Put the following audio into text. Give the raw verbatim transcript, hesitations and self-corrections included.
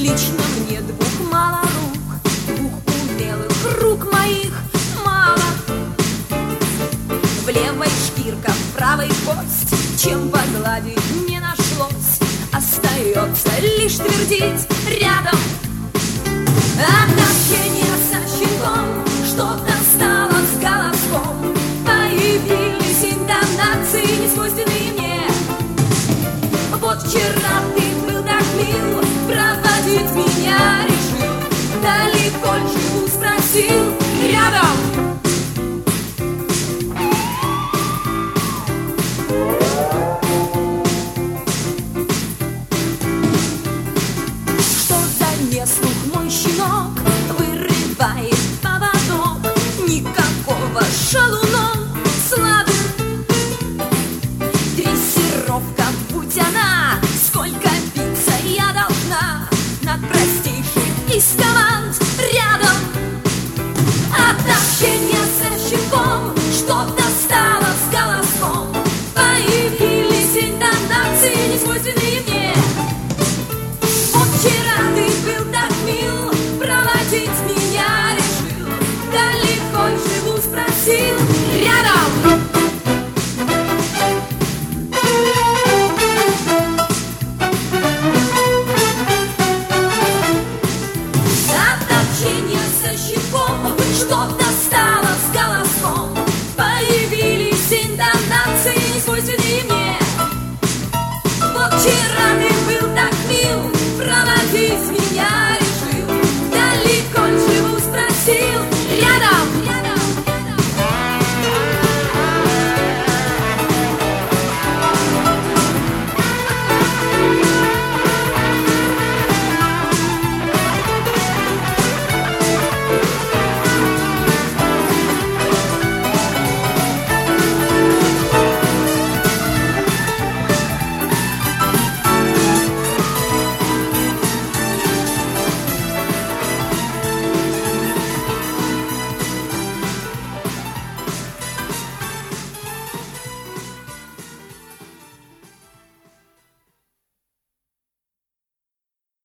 Лично мне двух мало рук, двух умелых рук моих мало. В левой шкирка, в правой кость, чем погладить не нашлось. Остается лишь твердить рядом. Отношения со щитом, что-то стало с голоском. Появились интонации, несвойственные мне. Вот вчера